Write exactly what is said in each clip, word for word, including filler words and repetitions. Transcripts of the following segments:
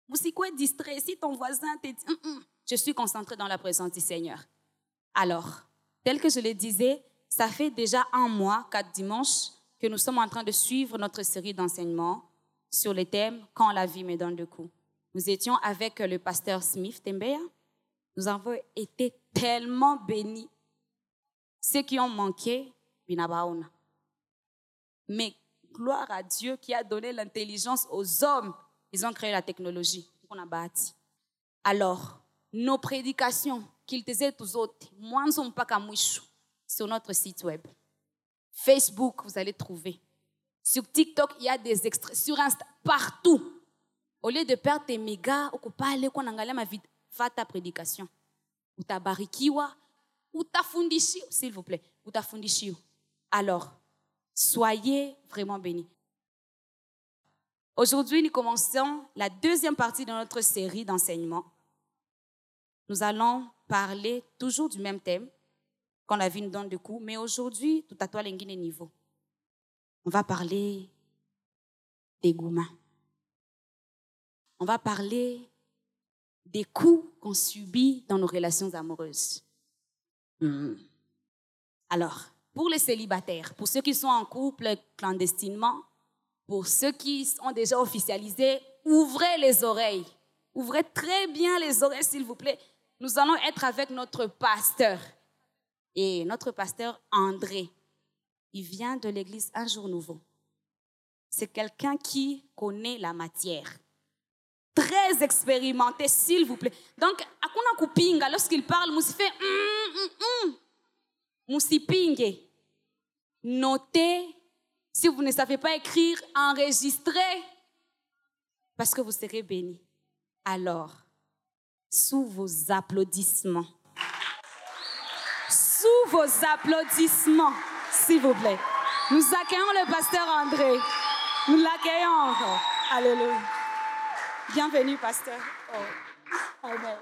Vous si quoi distrait, si ton voisin te dit, hum, hum, je suis concentré dans la présence du Seigneur. Alors, tel que je le disais, ça fait déjà un mois, quatre dimanches, que nous sommes en train de suivre notre série d'enseignements sur le thème « Quand la vie me donne le coup ». Nous étions avec le pasteur Smith Tembeya. Nous avons été tellement bénis. Ceux qui ont manqué, binabaona. Mais gloire à Dieu qui a donné l'intelligence aux hommes. Ils ont créé la technologie qu'on a bâti. Alors, nos prédications, qu'ils disaient tous autres, moi, nous ne sommes pas comme sur notre site web. Facebook, vous allez trouver. Sur TikTok, il y a des extraits. Sur Insta, partout. Au lieu de perdre tes mégas, ou pas aller qu'on engale ma vie, va ta prédication. Ou ta barikiwa, ou ta fundishi, s'il vous plaît. Ou ta fundishi. Alors, soyez vraiment bénis. Aujourd'hui, nous commençons la deuxième partie de notre série d'enseignements. Nous allons parler toujours du même thème, quand la vie nous donne de coups, mais aujourd'hui, tout à toi, l'engine niveau. On va parler des gourmands. On va parler des coups qu'on subit dans nos relations amoureuses. Mmh. Alors, pour les célibataires, pour ceux qui sont en couple clandestinement, pour ceux qui sont déjà officialisés, ouvrez les oreilles. Ouvrez très bien les oreilles, s'il vous plaît. Nous allons être avec notre pasteur. Et notre pasteur André, il vient de l'église Un Jour Nouveau. C'est quelqu'un qui connaît la matière. Très expérimenté, s'il vous plaît. Donc, akuna kupinga, lorsqu'il parle, musi fait hum hum hum. Musi pinge. Notez. Si vous ne savez pas écrire, enregistrez, parce que vous serez bénis. Alors, sous vos applaudissements, sous vos applaudissements, s'il vous plaît, nous accueillons le pasteur André. Nous l'accueillons encore. Alléluia. Bienvenue, pasteur. Oh. Amen.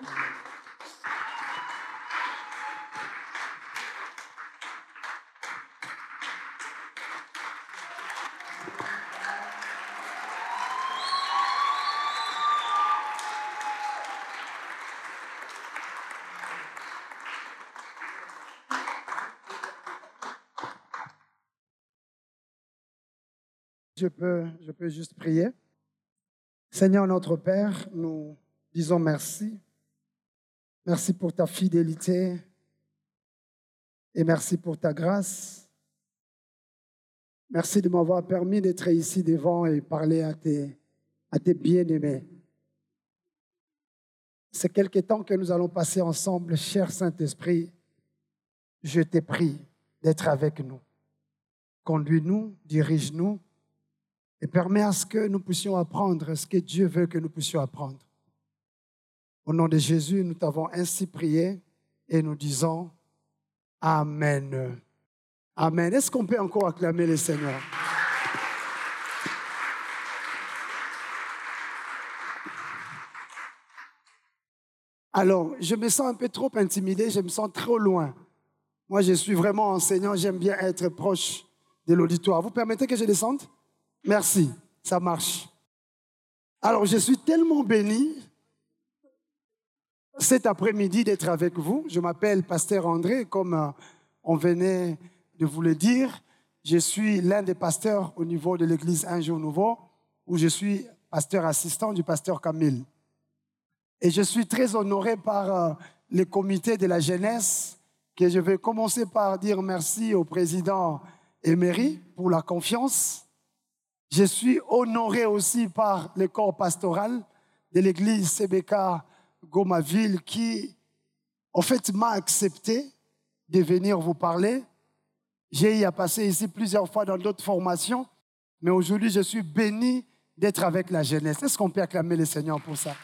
Je peux, je peux juste prier. Seigneur notre Père, nous disons merci. Merci pour ta fidélité et merci pour ta grâce. Merci de m'avoir permis d'être ici devant et parler à tes, à tes bien-aimés. C'est quelque temps que nous allons passer ensemble, cher Saint-Esprit. Je t'ai prie d'être avec nous. Conduis-nous, dirige-nous. Et permets à ce que nous puissions apprendre ce que Dieu veut que nous puissions apprendre. Au nom de Jésus, nous t'avons ainsi prié et nous disons Amen. Amen. Est-ce qu'on peut encore acclamer le Seigneur? Alors, je me sens un peu trop intimidé, je me sens trop loin. Moi, je suis vraiment enseignant, j'aime bien être proche de l'auditoire. Vous permettez que je descende? Merci, ça marche. Alors, je suis tellement béni cet après-midi d'être avec vous. Je m'appelle Pasteur André, comme on venait de vous le dire. Je suis l'un des pasteurs au niveau de l'église Un Jour Nouveau, où je suis pasteur assistant du pasteur Camille. Et je suis très honoré par le comité de la jeunesse, que je vais commencer par dire merci au président Emery pour la confiance. Je suis honoré aussi par le corps pastoral de l'église C B K Gomaville qui, en fait, m'a accepté de venir vous parler. J'ai eu à passer ici plusieurs fois dans d'autres formations, mais aujourd'hui, je suis béni d'être avec la jeunesse. Est-ce qu'on peut acclamer le Seigneur pour ça?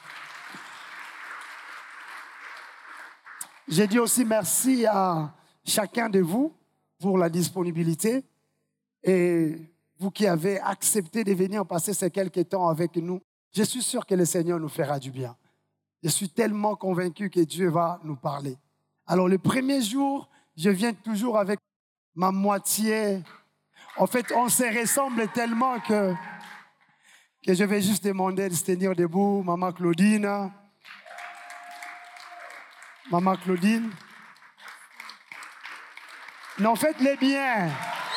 J'ai dit aussi merci à chacun de vous pour la disponibilité et vous qui avez accepté de venir passer ces quelques temps avec nous. Je suis sûr que le Seigneur nous fera du bien. Je suis tellement convaincu que Dieu va nous parler. Alors, le premier jour, je viens toujours avec ma moitié. En fait, on se ressemble tellement que que je vais juste demander de se tenir debout. Maman Claudine. Maman Claudine. Non, faites-les bien.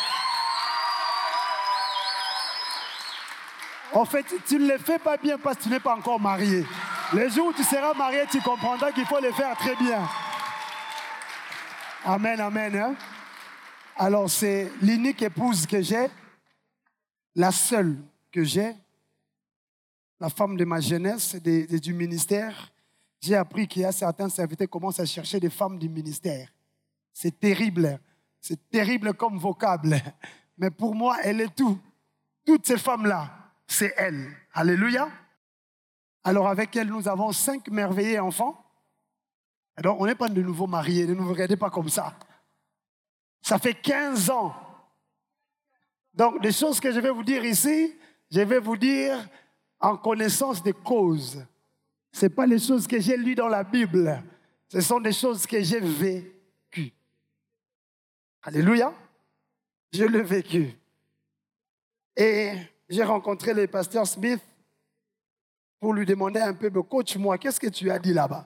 En fait, tu ne les fais pas bien parce que tu n'es pas encore marié. Le jour où tu seras marié, tu comprendras qu'il faut les faire très bien. Amen, amen. Hein? Alors, c'est l'unique épouse que j'ai, la seule que j'ai, la femme de ma jeunesse, de, de, du ministère. J'ai appris qu'il y a certains serviteurs qui commencent à chercher des femmes du ministère. C'est terrible. C'est terrible comme vocable. Mais pour moi, elle est tout. Toutes ces femmes-là, c'est elle. Alléluia. Alors avec elle, nous avons cinq merveilleux enfants. Alors on n'est pas de nouveau mariés, ne nous regardez pas comme ça. Ça fait quinze ans. Donc des choses que je vais vous dire ici, je vais vous dire en connaissance de cause. Ce n'est pas les choses que j'ai lues dans la Bible. Ce sont des choses que j'ai vécues. Alléluia. Je l'ai vécu. Et j'ai rencontré le pasteur Smith pour lui demander un peu, coach, moi, qu'est-ce que tu as dit là-bas?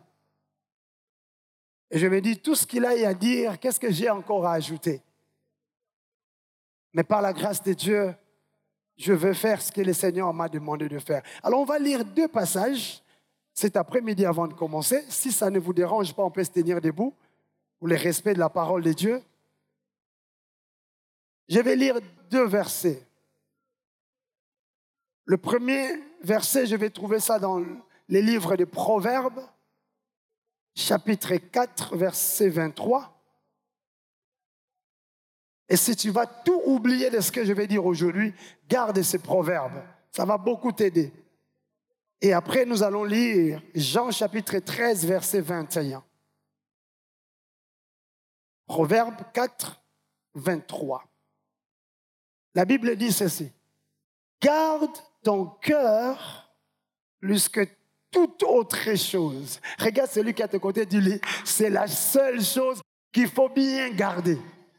Et je me dis, tout ce qu'il a à dire, qu'est-ce que j'ai encore à ajouter? Mais par la grâce de Dieu, je veux faire ce que le Seigneur m'a demandé de faire. Alors, on va lire deux passages cet après-midi avant de commencer. Si ça ne vous dérange pas, on peut se tenir debout pour le respect de la parole de Dieu. Je vais lire deux versets. Le premier verset, je vais trouver ça dans les livres des Proverbes, chapitre quatre, verset vingt-trois. Et si tu vas tout oublier de ce que je vais dire aujourd'hui, garde ces proverbes. Ça va beaucoup t'aider. Et après, nous allons lire Jean chapitre treize, verset vingt et un. Proverbe quatre, vingt-trois. La Bible dit ceci. Garde ton cœur plus que toute autre chose. Regarde celui qui est à tes côtés, dis-lui, c'est la seule chose qu'il faut bien garder.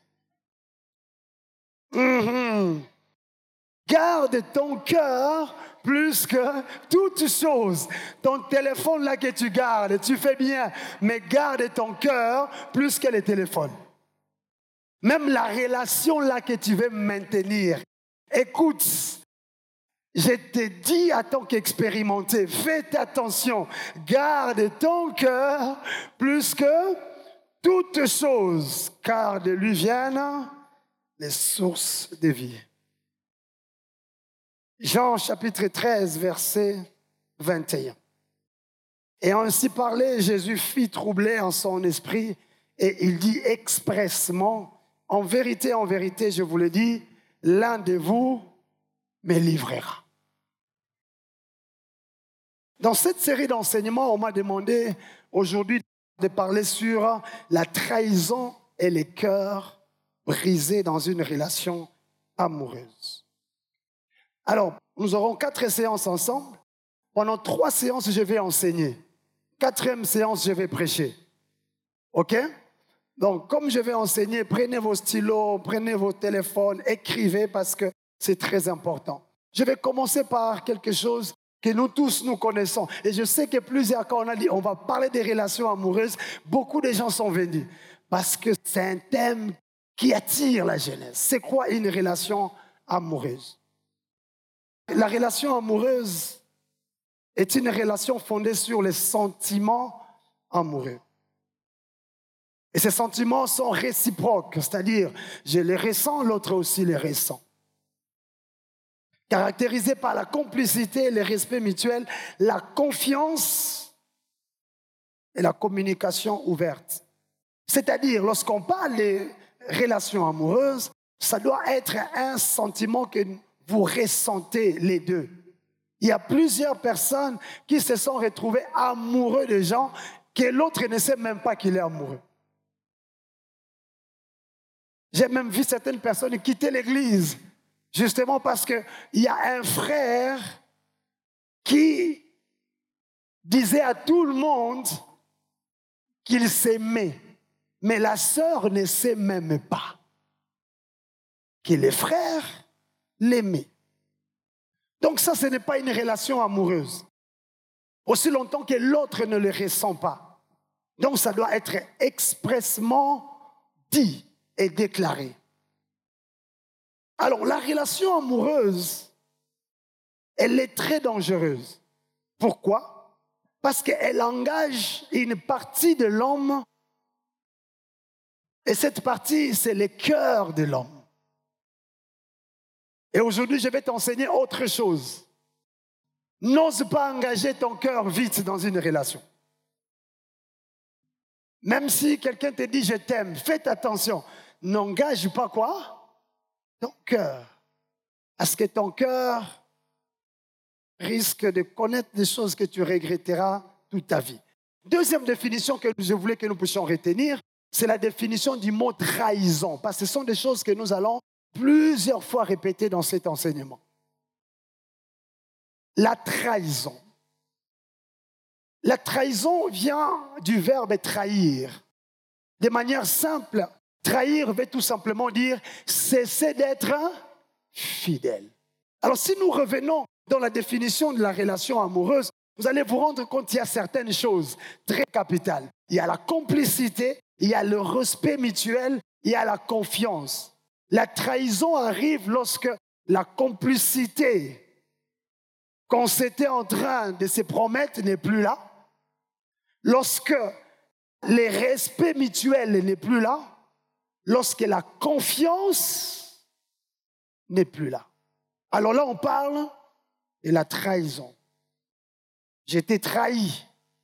Mm-hmm. Garde ton cœur plus que toute chose. Ton téléphone là que tu gardes, tu fais bien, mais garde ton cœur plus que le téléphone. Même la relation là que tu veux maintenir. Écoute, je te dis à tant qu'expérimenté, faites attention, garde ton cœur plus que toute chose, car de lui viennent les sources de vie. Jean chapitre treize, verset vingt et un. Et ainsi parlé, Jésus fit troubler en son esprit et il dit expressement, en vérité, en vérité, je vous le dis, l'un de vous me livrera. Dans cette série d'enseignements, on m'a demandé aujourd'hui de parler sur la trahison et les cœurs brisés dans une relation amoureuse. Alors, nous aurons quatre séances ensemble. Pendant trois séances, je vais enseigner. Quatrième séance, je vais prêcher. OK? Donc, comme je vais enseigner, prenez vos stylos, prenez vos téléphones, écrivez parce que c'est très important. Je vais commencer par quelque chose que nous tous, nous connaissons. Et je sais que plusieurs, quand on a dit, on va parler des relations amoureuses, beaucoup de gens sont venus. Parce que c'est un thème qui attire la jeunesse. C'est quoi une relation amoureuse? La relation amoureuse est une relation fondée sur les sentiments amoureux. Et ces sentiments sont réciproques, c'est-à-dire je les ressens, l'autre aussi les ressent. Caractérisé par la complicité, le respect mutuel, la confiance et la communication ouverte. C'est-à-dire, lorsqu'on parle des relations amoureuses, ça doit être un sentiment que vous ressentez les deux. Il y a plusieurs personnes qui se sont retrouvées amoureux de gens que l'autre ne sait même pas qu'il est amoureux. J'ai même vu certaines personnes quitter l'église justement parce qu'il y a un frère qui disait à tout le monde qu'il s'aimait, mais la sœur ne sait même pas que le frère l'aimait. Donc ça, ce n'est pas une relation amoureuse. Aussi longtemps que l'autre ne le ressent pas. Donc ça doit être expressement dit et déclaré. Alors la relation amoureuse, elle est très dangereuse. Pourquoi? Parce qu'elle engage une partie de l'homme. Et cette partie, c'est le cœur de l'homme. Et aujourd'hui, je vais t'enseigner autre chose. N'ose pas engager ton cœur vite dans une relation. Même si quelqu'un te dit « je t'aime », faites attention. N'engage pas quoi? Ton cœur. Parce que ton cœur risque de connaître des choses que tu regretteras toute ta vie. Deuxième définition que je voulais que nous puissions retenir, c'est la définition du mot trahison. Parce que ce sont des choses que nous allons plusieurs fois répéter dans cet enseignement. La trahison. La trahison vient du verbe trahir. De manière simple, trahir veut tout simplement dire cesser d'être fidèle. Alors si nous revenons dans la définition de la relation amoureuse, vous allez vous rendre compte qu'il y a certaines choses très capitales. Il y a la complicité, il y a le respect mutuel, il y a la confiance. La trahison arrive lorsque la complicité qu'on s'était en train de se promettre n'est plus là, lorsque le respect mutuel n'est plus là, lorsque la confiance n'est plus là. Alors là, on parle de la trahison. J'étais trahi.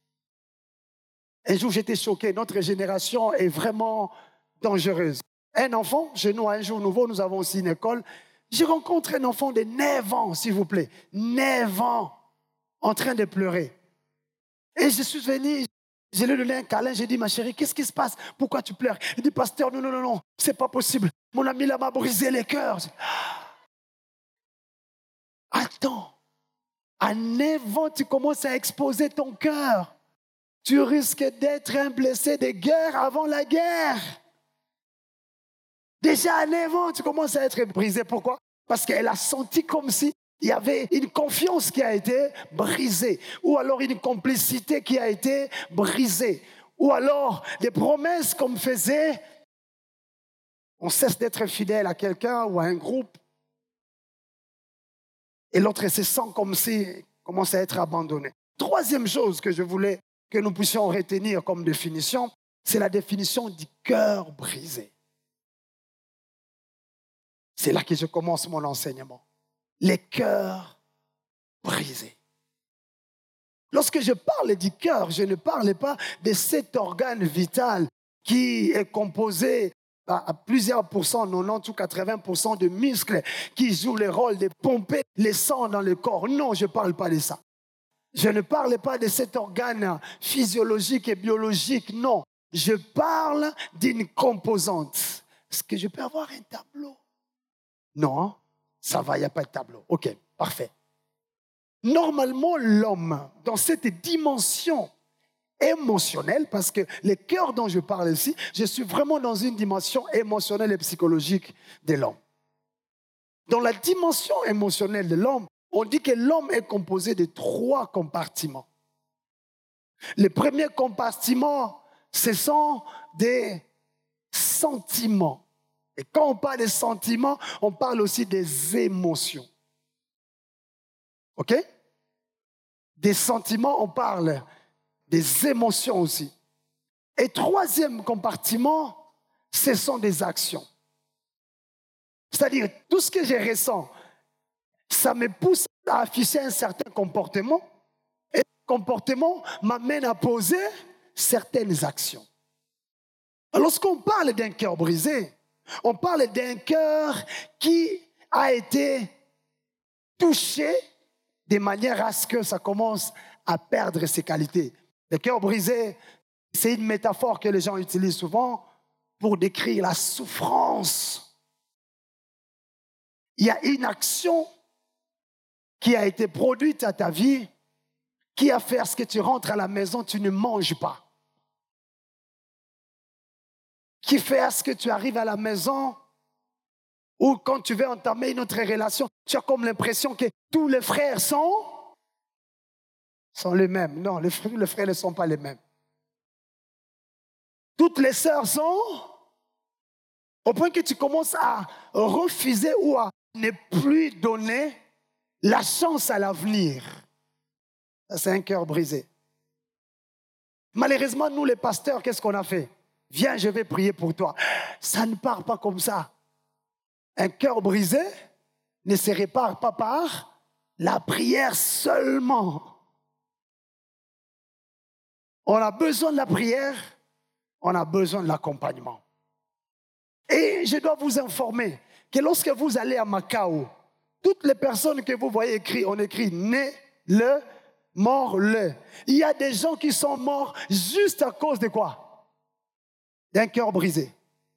Un jour, j'étais choqué. Notre génération est vraiment dangereuse. Un enfant, chez nous, à Un Jour Nouveau, nous avons aussi une école. Je rencontre un enfant de neuf ans, s'il vous plaît. neuf ans, en train de pleurer. Et je suis venu, je lui ai donné un câlin, j'ai dit, ma chérie, qu'est-ce qui se passe? Pourquoi tu pleures? Il dit, pasteur, non, non, non, non, c'est pas possible. Mon ami là m'a brisé les cœurs. Attends, à neuf ans, tu commences à exposer ton cœur. Tu risques d'être un blessé de guerre avant la guerre. Déjà à neuf ans, tu commences à être brisé. Pourquoi? Parce qu'elle a senti comme si il y avait une confiance qui a été brisée. Ou alors une complicité qui a été brisée. Ou alors des promesses qu'on me faisait. On cesse d'être fidèle à quelqu'un ou à un groupe. Et l'autre se sent comme si commence à être abandonné. Troisième chose que je voulais que nous puissions retenir comme définition, c'est la définition du cœur brisé. C'est là que je commence mon enseignement. Les cœurs brisés. Lorsque je parle du cœur, je ne parle pas de cet organe vital qui est composé à plusieurs pourcents, quatre-vingt-dix ou quatre-vingts pour cent de muscles qui jouent le rôle de pomper le sang dans le corps. Non, je ne parle pas de ça. Je ne parle pas de cet organe physiologique et biologique, non. Je parle d'une composante. Est-ce que je peux avoir un tableau? Non, ça va, il n'y a pas de tableau. Ok, parfait. Normalement, l'homme, dans cette dimension émotionnelle, parce que le cœur dont je parle ici, je suis vraiment dans une dimension émotionnelle et psychologique de l'homme. Dans la dimension émotionnelle de l'homme, on dit que l'homme est composé de trois compartiments. Le premier compartiment, ce sont des sentiments. Et quand on parle des sentiments, on parle aussi des émotions. OK? Des sentiments, on parle des émotions aussi. Et troisième compartiment, ce sont des actions. C'est-à-dire, tout ce que je ressens, ça me pousse à afficher un certain comportement. Et ce comportement m'amène à poser certaines actions. Lorsqu'on parle d'un cœur brisé, on parle d'un cœur qui a été touché de manière à ce que ça commence à perdre ses qualités. Le cœur brisé, c'est une métaphore que les gens utilisent souvent pour décrire la souffrance. Il y a une action qui a été produite à ta vie qui a fait à ce que tu rentres à la maison, tu ne manges pas. Qui fait à ce que tu arrives à la maison Ou quand tu veux entamer une autre relation, tu as comme l'impression que tous les frères sont, sont les mêmes. Non, les frères, les frères ne sont pas les mêmes. Toutes les sœurs sont, au point que tu commences à refuser ou à ne plus donner la chance à l'avenir. Ça, c'est un cœur brisé. Malheureusement, nous les pasteurs, qu'est-ce qu'on a fait? Viens, je vais prier pour toi. Ça ne part pas comme ça. Un cœur brisé ne se répare pas par la prière seulement. On a besoin de la prière, on a besoin de l'accompagnement. Et je dois vous informer que lorsque vous allez à Macao, toutes les personnes que vous voyez écrites, on écrit né, le, mort, le. Il y a des gens qui sont morts juste à cause de quoi? D'un cœur brisé.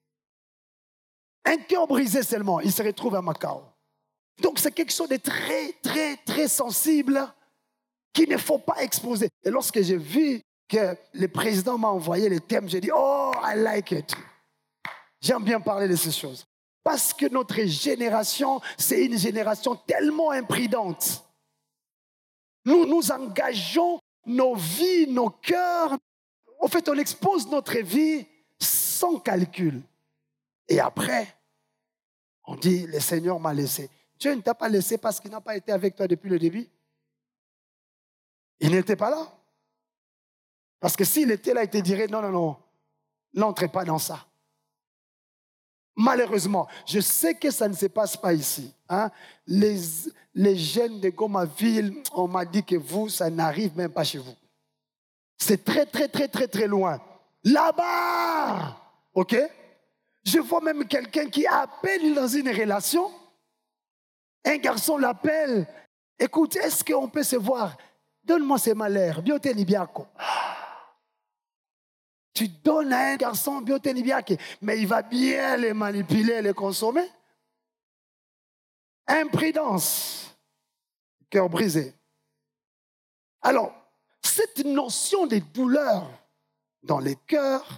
Un cœur brisé seulement, il se retrouve à Macao. Donc c'est quelque chose de très, très, très sensible qu'il ne faut pas exposer. Et lorsque j'ai vu que le président m'a envoyé les thèmes, j'ai dit, oh, I like it. J'aime bien parler de ces choses. Parce que notre génération, c'est une génération tellement imprudente. Nous nous engageons nos vies, nos cœurs. En fait, on expose notre vie sans calcul. Et après, on dit, le Seigneur m'a laissé. Dieu ne t'a pas laissé parce qu'il n'a pas été avec toi depuis le début. Il n'était pas là. Parce que s'il était là, il te dirait, non, non, non, n'entrez pas dans ça. Malheureusement, je sais que ça ne se passe pas ici. Hein? Les, les jeunes de Gomaville, on m'a dit que vous, ça n'arrive même pas chez vous. C'est très, très, très, très, très loin. Là-bas, ok? Je vois même quelqu'un qui appelle dans une relation. Un garçon l'appelle. Écoute, est-ce qu'on peut se voir? Donne-moi ces malheurs. Biote Libiako. Tu donnes à un garçon Biote Libiako, mais il va bien les manipuler, les consommer. Imprudence. Cœur brisé. Alors, cette notion de douleur dans les cœurs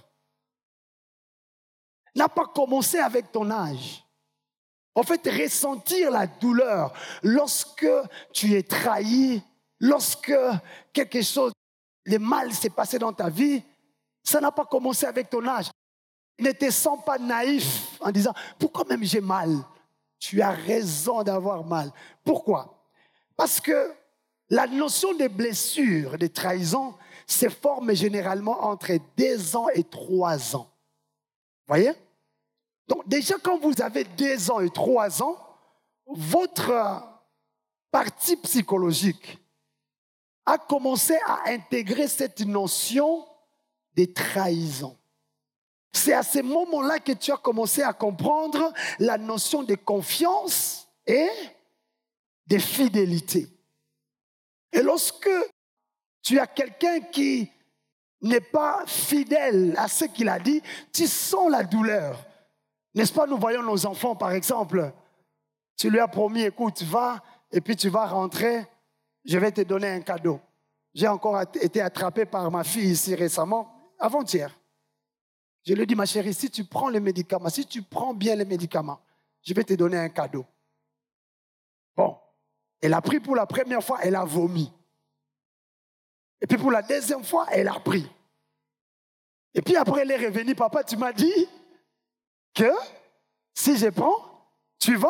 n'a pas commencé avec ton âge. En fait, ressentir la douleur lorsque tu es trahi, lorsque quelque chose de mal s'est passé dans ta vie, ça n'a pas commencé avec ton âge. Ne te sens pas naïf en disant « Pourquoi même j'ai mal ?» Tu as raison d'avoir mal. Pourquoi? Parce que la notion de blessure, de trahison, se forme généralement entre deux ans et trois ans. Vous voyez? Donc déjà, quand vous avez deux ans et trois ans, votre partie psychologique a commencé à intégrer cette notion de trahison. C'est à ce moment-là que tu as commencé à comprendre la notion de confiance et de fidélité. Et lorsque tu as quelqu'un qui n'est pas fidèle à ce qu'il a dit, tu sens la douleur. N'est-ce pas, nous voyons nos enfants, par exemple, tu lui as promis, écoute, va, et puis tu vas rentrer, je vais te donner un cadeau. J'ai encore été attrapé par ma fille ici récemment, avant-hier. Je lui ai dit, ma chérie, si tu prends les médicaments, si tu prends bien les médicaments, je vais te donner un cadeau. Bon, elle a pris pour la première fois, elle a vomi. Et puis pour la deuxième fois, elle a pris. Et puis après, elle est revenue, papa, tu m'as dit que si je prends, tu vas.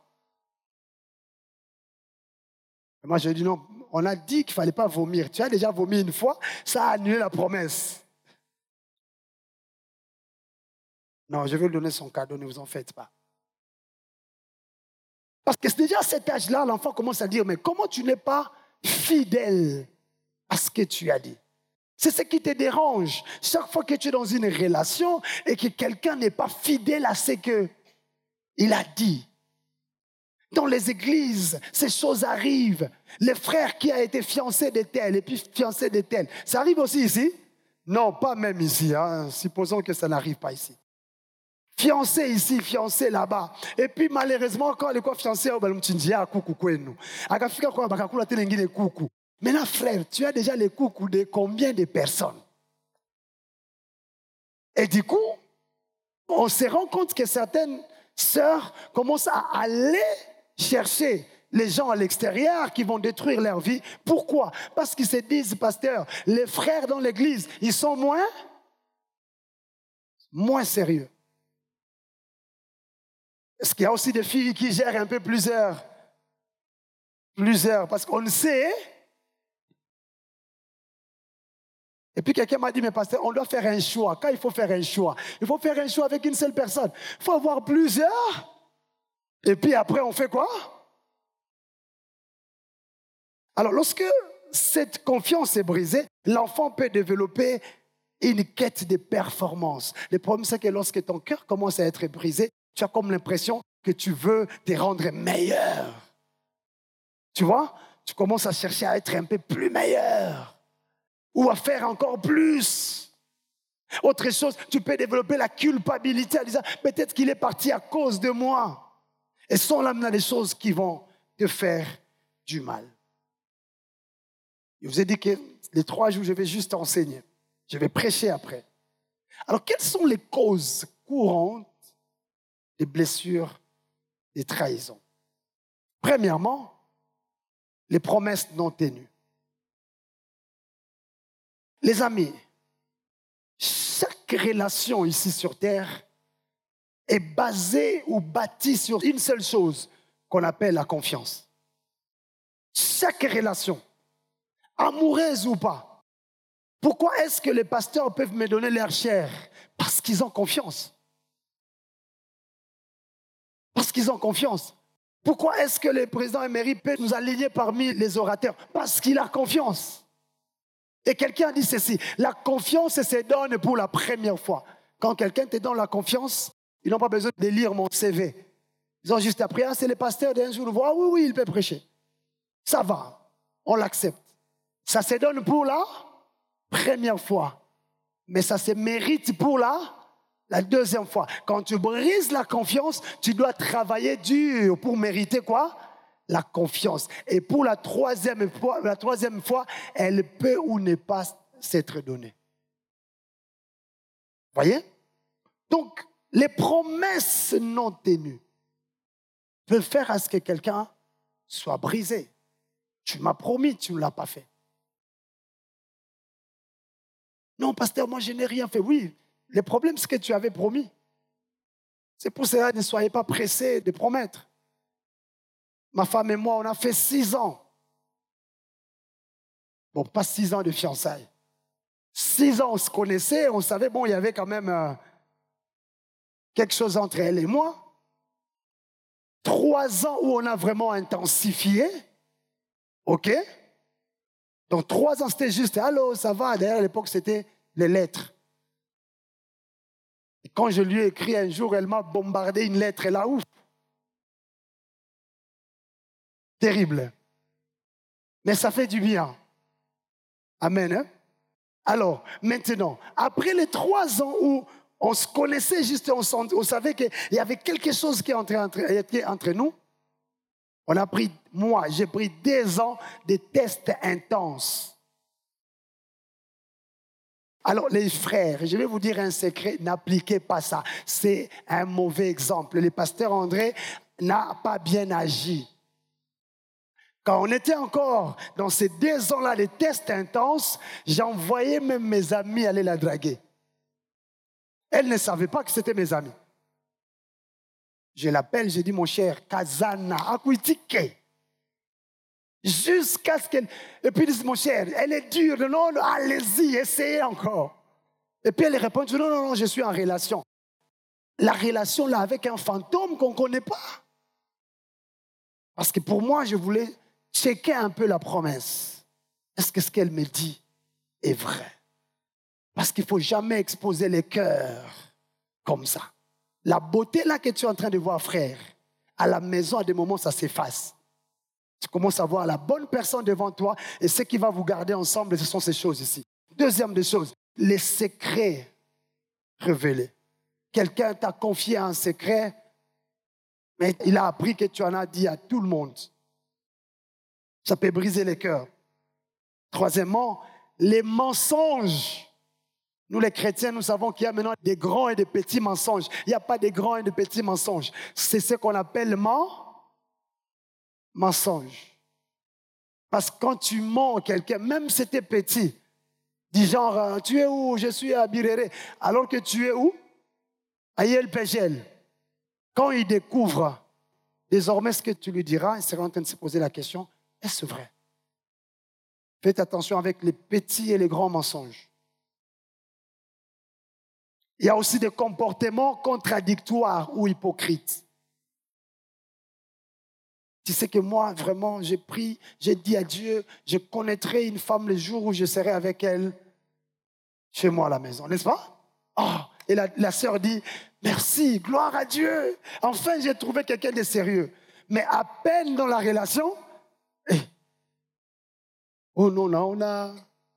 Et moi, je lui ai dit non, on a dit qu'il ne fallait pas vomir. Tu as déjà vomi une fois, ça a annulé la promesse. Non, je vais lui donner son cadeau, ne vous en faites pas. Parce que c'est déjà à cet âge-là, l'enfant commence à dire, mais comment tu n'es pas fidèle à ce que tu as dit? C'est ce qui te dérange. Chaque fois que tu es dans une relation et que quelqu'un n'est pas fidèle à ce qu'il a dit. Dans les églises, ces choses arrivent. Les frères qui a été fiancé de tel et puis fiancé de tel. Ça arrive aussi ici? Non, pas même ici. Hein. Supposons que ça n'arrive pas ici. Fiancé ici, fiancé là-bas. Et puis malheureusement, quand les quoi fiancé, on va nous dire à coucou kwenu. Akafika kwa bakakula tena ngine coucou. Maintenant, frère, tu as déjà les coucous de combien de personnes? Et du coup, on se rend compte que certaines sœurs commencent à aller chercher les gens à l'extérieur qui vont détruire leur vie. Pourquoi? Parce qu'ils se disent, pasteur, les frères dans l'église, ils sont moins, moins sérieux. Est-ce qu'il y a aussi des filles qui gèrent un peu plusieurs, plusieurs, parce qu'on le sait. Et puis quelqu'un m'a dit, mais pasteur, on doit faire un choix. Quand il faut faire un choix, il faut faire un choix avec une seule personne. Il faut avoir plusieurs. Et puis après, on fait quoi? Alors, lorsque cette confiance est brisée, l'enfant peut développer une quête de performance. Le problème, c'est que lorsque ton cœur commence à être brisé, tu as comme l'impression que tu veux te rendre meilleur. Tu vois? Tu commences à chercher à être un peu plus meilleur ou à faire encore plus. Autre chose, tu peux développer la culpabilité en disant peut-être qu'il est parti à cause de moi. Et ce sont là maintenant des choses qui vont te faire du mal. Je vous ai dit que les trois jours, je vais juste enseigner. Je vais prêcher après. Alors, quelles sont les causes courantes des blessures, des trahisons? Premièrement, les promesses non tenues. Les amis, chaque relation ici sur terre est basée ou bâtie sur une seule chose qu'on appelle la confiance. Chaque relation, amoureuse ou pas. Pourquoi est-ce que les pasteurs peuvent me donner leur chair? Parce qu'ils ont confiance. Parce qu'ils ont confiance. Pourquoi est-ce que le président Emery peut nous aligner parmi les orateurs? Parce qu'il a confiance. Et quelqu'un a dit ceci, la confiance se donne pour la première fois. Quand quelqu'un te donne la confiance, ils n'ont pas besoin de lire mon C V. Ils ont juste appris, ah, c'est le pasteur d'un jour, ah oui, oui, il peut prêcher. Ça va, on l'accepte. Ça se donne pour la première fois. Mais ça se mérite pour la, la deuxième fois. Quand tu brises la confiance, tu dois travailler dur pour mériter quoi? La confiance. Et pour la troisième fois, la troisième fois, elle peut ou ne pas s'être donnée. Voyez? Donc, les promesses non tenues peuvent faire à ce que quelqu'un soit brisé. Tu m'as promis, tu ne l'as pas fait. Non, pasteur, moi je n'ai rien fait. Oui, le problème c'est que tu avais promis. C'est pour cela, ne soyez pas pressés de promettre. Ma femme et moi, on a fait six ans. Bon, pas six ans de fiançailles. Six ans, on se connaissait, on savait, bon, il y avait quand même euh, quelque chose entre elle et moi. Trois ans où on a vraiment intensifié. OK? Donc, trois ans, c'était juste, allô, ça va? D'ailleurs, à l'époque, c'était les lettres. Et quand je lui ai écrit un jour, elle m'a bombardé une lettre, elle a ouf. Terrible. Mais ça fait du bien. Amen. Hein? Alors, maintenant, après les trois ans où on se connaissait juste, on, on savait qu'il y avait quelque chose qui entrait entre, entre nous, on a pris, moi, j'ai pris deux ans de tests intenses. Alors, les frères, je vais vous dire un secret, n'appliquez pas ça. C'est un mauvais exemple. Le pasteur André n'a pas bien agi. Quand on était encore dans ces deux ans-là, les tests intenses, j'envoyais même mes amis aller la draguer. Elle ne savait pas que c'était mes amis. Je l'appelle, je dis, mon cher, Kazana, Akwitike. Jusqu'à ce qu'elle... Et puis, il dit, mon cher, elle est dure. Non, non, allez-y, essayez encore. Et puis, elle répond, non, non, non, je suis en relation. La relation, là, avec un fantôme qu'on ne connaît pas. Parce que pour moi, je voulais checker un peu la promesse. Est-ce que ce qu'elle me dit est vrai? Parce qu'il ne faut jamais exposer les cœurs comme ça. La beauté là que tu es en train de voir, frère, à la maison, à des moments, ça s'efface. Tu commences à voir la bonne personne devant toi et ce qui va vous garder ensemble, ce sont ces choses ici. Deuxième des choses, les secrets révélés. Quelqu'un t'a confié un secret, mais il a appris que tu en as dit à tout le monde. Ça peut briser les cœurs. Troisièmement, les mensonges Nous, les chrétiens, nous savons qu'il y a maintenant des grands et des petits mensonges. Il n'y a pas de grands et de petits mensonges. C'est ce qu'on appelle men- mensonge. Parce que quand tu mens à quelqu'un, même si c'était petit, dis genre, euh, tu es où? Je suis à Birere. Alors que tu es où? À Yel-Pegel. Quand il découvre, désormais ce que tu lui diras, il sera en train de se poser la question, est-ce vrai? Faites attention avec les petits et les grands mensonges. Il y a aussi des comportements contradictoires ou hypocrites. Tu sais que moi, vraiment, j'ai pris, j'ai dit à Dieu, je connaîtrai une femme le jour où je serai avec elle chez moi à la maison, n'est-ce pas? Oh, et la, la sœur dit, merci, gloire à Dieu. Enfin, j'ai trouvé quelqu'un de sérieux. Mais à peine dans la relation, eh, oh non, là, on a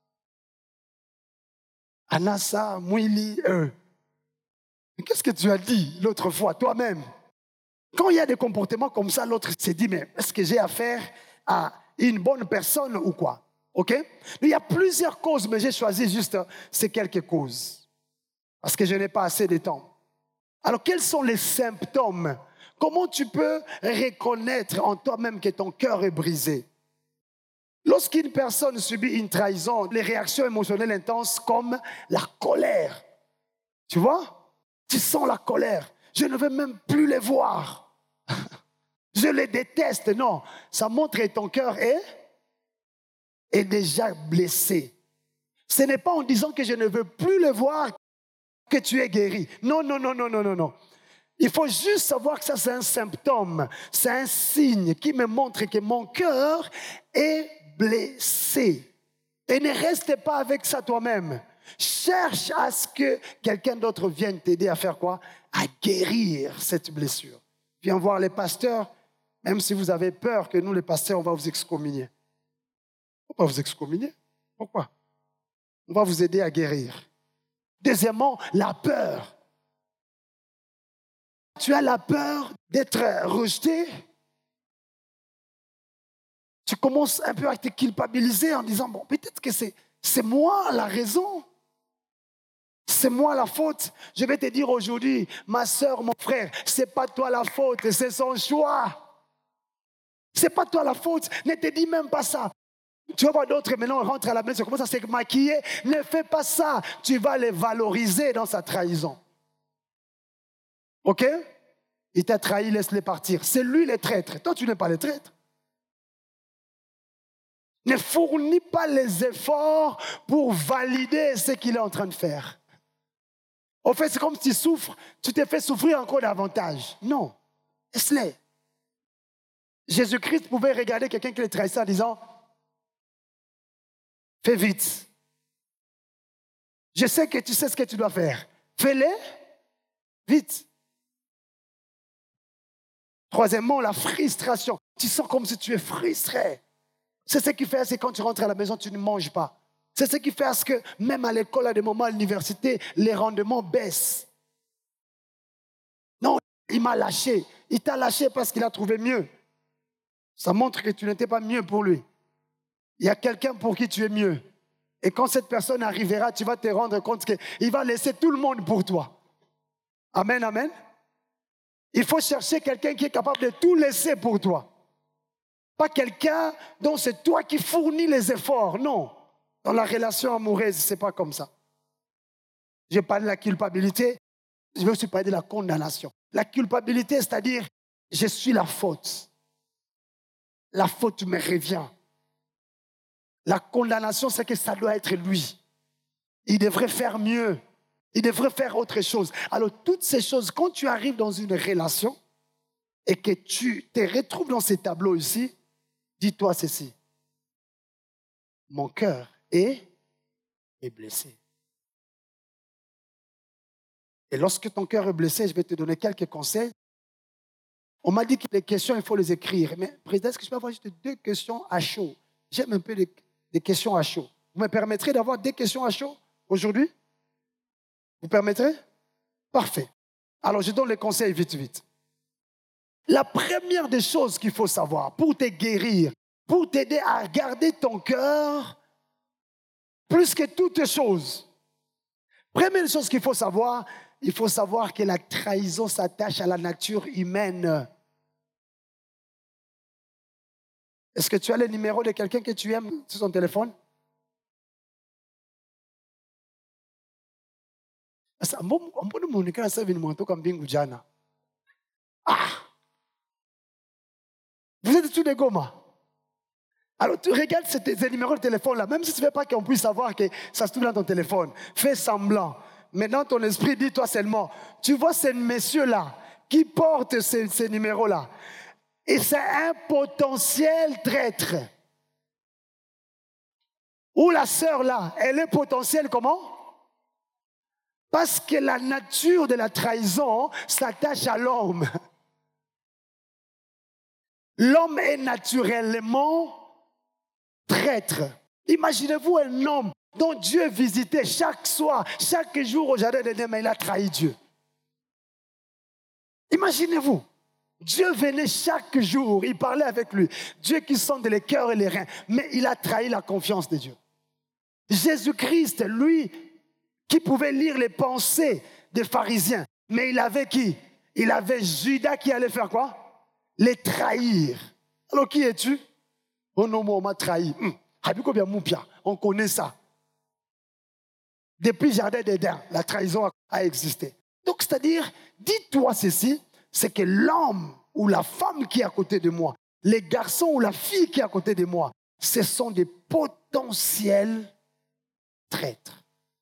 Anassa, Mouili, eux. Qu'est-ce que tu as dit l'autre fois, toi-même? Quand il y a des comportements comme ça, l'autre s'est dit, mais est-ce que j'ai affaire à une bonne personne ou quoi? OK? Mais il y a plusieurs causes, mais j'ai choisi juste ces quelques causes. Parce que je n'ai pas assez de temps. Alors, quels sont les symptômes? Comment tu peux reconnaître en toi-même que ton cœur est brisé? Lorsqu'une personne subit une trahison, les réactions émotionnelles intenses comme la colère. Tu vois? Tu sens la colère. Je ne veux même plus les voir. Je les déteste. Non, ça montre que ton cœur est, est déjà blessé. Ce n'est pas en disant que je ne veux plus les voir que tu es guéri. Non, non, non, non, non, non, non. Il faut juste savoir que ça, c'est un symptôme. C'est un signe qui me montre que mon cœur est blessé. Et ne reste pas avec ça toi-même. Cherche à ce que quelqu'un d'autre vienne t'aider à faire quoi? À guérir cette blessure. Viens voir les pasteurs, même si vous avez peur que nous, les pasteurs, on va vous excommunier. On va vous excommunier. Pourquoi? On va vous aider à guérir. Deuxièmement, la peur. Tu as la peur d'être rejeté. Tu commences un peu à te culpabiliser en disant, bon, peut-être que c'est, c'est moi la raison. C'est moi la faute. Je vais te dire aujourd'hui, ma soeur, mon frère, c'est pas toi la faute, c'est son choix. C'est pas toi la faute. Ne te dis même pas ça. Tu vas voir d'autres maintenant, on rentre à la maison, commence à se maquiller. Ne fais pas ça. Tu vas les valoriser dans sa trahison. OK? Il t'a trahi, laisse-les partir. C'est lui le traître. Toi, tu n'es pas le traître. Ne fournis pas les efforts pour valider ce qu'il est en train de faire. Au fait, c'est comme si tu souffres, tu te fais souffrir encore davantage. Non, laisse-les. Jésus-Christ pouvait regarder quelqu'un qui le trahissait en disant, fais vite. Je sais que tu sais ce que tu dois faire. Fais-le vite. Troisièmement, la frustration. Tu sens comme si tu es frustré. C'est ce qui fait, c'est quand tu rentres à la maison, tu ne manges pas. C'est ce qui fait à ce que même à l'école, à des moments à l'université, les rendements baissent. Non, il m'a lâché. Il t'a lâché parce qu'il a trouvé mieux. Ça montre que tu n'étais pas mieux pour lui. Il y a quelqu'un pour qui tu es mieux. Et quand cette personne arrivera, tu vas te rendre compte qu'il va laisser tout le monde pour toi. Amen, amen. Il faut chercher quelqu'un qui est capable de tout laisser pour toi. Pas quelqu'un dont c'est toi qui fournis les efforts. Non. Dans la relation amoureuse, ce n'est pas comme ça. Je parle de la culpabilité, je vais aussi parler de la condamnation. La culpabilité, c'est-à-dire, je suis la faute. La faute me revient. La condamnation, c'est que ça doit être lui. Il devrait faire mieux. Il devrait faire autre chose. Alors, toutes ces choses, quand tu arrives dans une relation et que tu te retrouves dans ces tableaux ici, dis-toi ceci. Mon cœur est, est blessé. Et lorsque ton cœur est blessé, je vais te donner quelques conseils. On m'a dit que les questions, il faut les écrire. Mais, président, est-ce que je peux avoir juste deux questions à chaud? J'aime un peu des, des questions à chaud. Vous me permettrez d'avoir des questions à chaud aujourd'hui? Vous permettrez? Parfait. Alors, je donne les conseils vite, vite. La première des choses qu'il faut savoir pour te guérir, pour t'aider à garder ton cœur, plus que toutes choses, Première chose qu'il faut savoir, il faut savoir que la trahison s'attache à la nature humaine. Est-ce que tu as le numéro de quelqu'un que tu aimes sur ton téléphone? Ah! Vous êtes tous des Goma. Alors, tu regardes ces, ces numéros de téléphone-là, même si tu ne veux pas qu'on puisse savoir que ça se trouve dans ton téléphone. Fais semblant. Maintenant, ton esprit dit toi seulement. Tu vois ces messieurs-là qui portent ces, ces numéros-là. Et c'est un potentiel traître. Ou la sœur-là, elle est potentielle comment? Parce que la nature de la trahison s'attache à l'homme. L'homme est naturellement traître. Imaginez-vous un homme dont Dieu visitait chaque soir, chaque jour au jardin d'Éden, mais il a trahi Dieu. Imaginez-vous, Dieu venait chaque jour, il parlait avec lui. Dieu qui sonde les cœurs et les reins, mais il a trahi la confiance de Dieu. Jésus-Christ, lui, qui pouvait lire les pensées des pharisiens, mais il avait qui? Il avait Judas qui allait faire quoi? Les trahir. Alors qui es-tu? Oh non, moi, on m'a trahi. On connaît ça. Depuis le jardin d'Éden, la trahison a existé. Donc, c'est-à-dire, dis-toi ceci, c'est que l'homme ou la femme qui est à côté de moi, les garçons ou la fille qui est à côté de moi, ce sont des potentiels traîtres.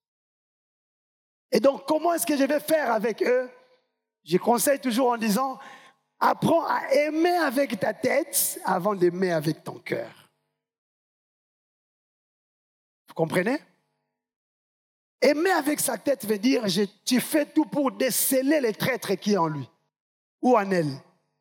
Et donc, comment est-ce que je vais faire avec eux? Je conseille toujours en disant, apprends à aimer avec ta tête avant d'aimer avec ton cœur. Vous comprenez? Aimer avec sa tête veut dire, je, tu fais tout pour déceler les traîtres qui est en lui ou en elle.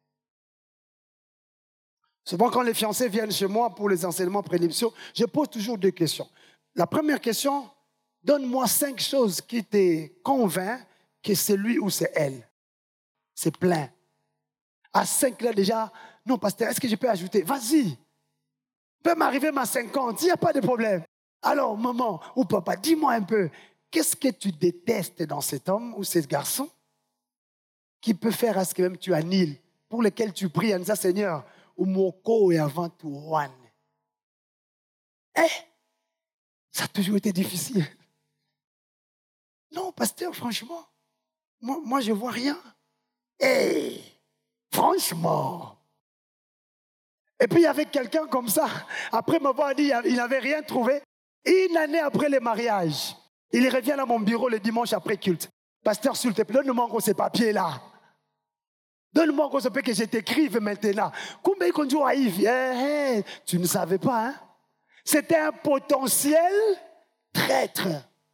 Souvent, quand les fiancés viennent chez moi pour les enseignements prénuptiaux, je pose toujours deux questions. La première question, donne-moi cinq choses qui te convainquent que c'est lui ou c'est elle. C'est plein. À cinq là déjà, non, pasteur, est-ce que je peux ajouter? Vas-y. Peut m'arriver ma cinquante, il n'y a pas de problème. Alors, maman ou papa, dis-moi un peu, qu'est-ce que tu détestes dans cet homme ou ce garçon qui peut faire à ce que même tu annihiles, pour lequel tu pries en disant, Seigneur, ou moko et avant tout, one. Eh, ça a toujours été difficile. Non, pasteur, franchement, moi, moi je ne vois rien. Eh, franchement. Et puis, il y avait quelqu'un comme ça, après m'avoir dit qu'il n'avait rien trouvé, une année après le mariage, il revient à mon bureau le dimanche après culte. Pasteur, s'il te plaît, donne-moi encore ces papiers-là. Donne-moi encore ce papier que je t'écrive maintenant. Combien qu'on dit à Yves? Eh, eh, tu ne savais pas, hein? C'était un potentiel traître.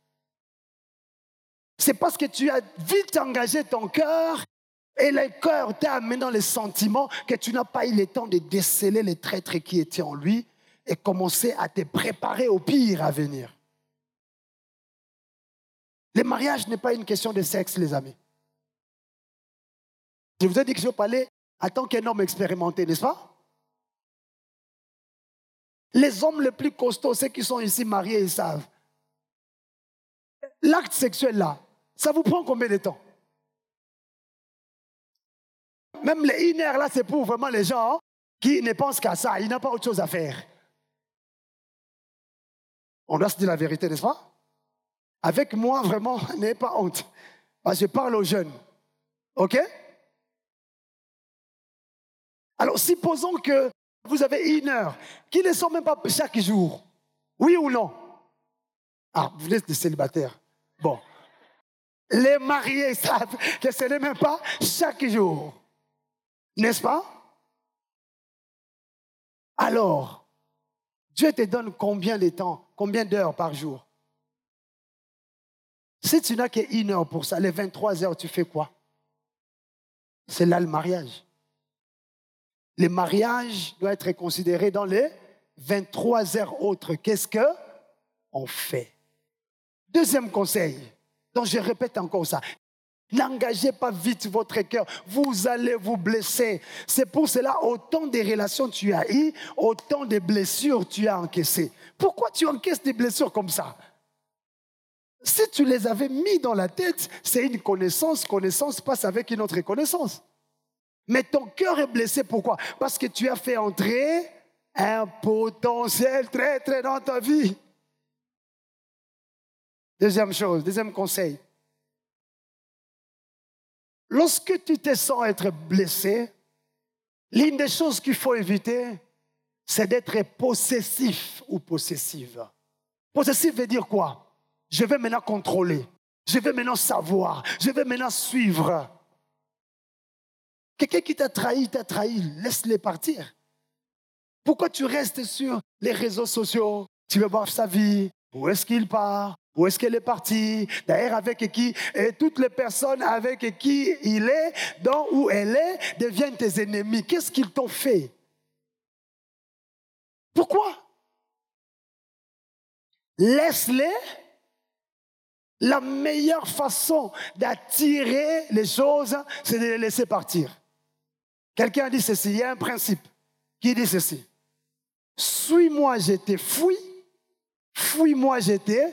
C'est parce que tu as vite engagé ton cœur et le cœur t'a amené dans les sentiments que tu n'as pas eu le temps de déceler les traîtres qui étaient en lui et commencer à te préparer au pire à venir. Le mariage n'est pas une question de sexe, les amis. Je vous ai dit que je parlais en tant qu'un homme expérimenté, n'est-ce pas? Les hommes les plus costauds, ceux qui sont ici mariés, ils savent. L'acte sexuel là, ça vous prend combien de temps? Même les une heure là, c'est pour vraiment les gens qui ne pensent qu'à ça, ils n'ont pas autre chose à faire. On doit se dire la vérité, n'est-ce pas? Avec moi, vraiment, n'ayez pas honte. Parce que je parle aux jeunes. OK? Alors, supposons que vous avez une heure, qui ne sont même pas chaque jour. Oui ou non? Ah, vous êtes des célibataires. Bon. Les mariés savent que ce n'est même pas chaque jour. N'est-ce pas? Alors, Dieu te donne combien de temps, combien d'heures par jour? Si tu n'as qu'une heure pour ça, les vingt-trois heures, tu fais quoi? C'est là le mariage. Le mariage doit être considéré dans les vingt-trois heures autres. Qu'est-ce qu'on fait? Deuxième conseil, donc je répète encore ça. N'engagez pas vite votre cœur, vous allez vous blesser. C'est pour cela, autant de relations tu as eues, autant de blessures tu as encaissées. Pourquoi tu encaisses des blessures comme ça? Si tu les avais mis dans la tête, c'est une connaissance. Connaissance passe avec une autre connaissance. Mais ton cœur est blessé. Pourquoi? Parce que tu as fait entrer un potentiel très, très dans ta vie. Deuxième chose, deuxième conseil. Lorsque tu te sens être blessé, l'une des choses qu'il faut éviter, c'est d'être possessif ou possessive. Possessif veut dire quoi? Je vais maintenant contrôler. Je vais maintenant savoir. Je vais maintenant suivre. Quelqu'un qui t'a trahi, t'a trahi, laisse-les partir. Pourquoi tu restes sur les réseaux sociaux? Tu veux voir sa vie. Où est-ce qu'il part? Où est-ce qu'elle est partie? D'ailleurs, avec qui? Et toutes les personnes avec qui il est, dans où elle est, deviennent tes ennemis. Qu'est-ce qu'ils t'ont fait? Pourquoi? Laisse-les. La meilleure façon d'attirer les choses, c'est de les laisser partir. Quelqu'un a dit ceci, il y a un principe qui dit ceci. Suis-moi, je te fouille. Fouille-moi, je te...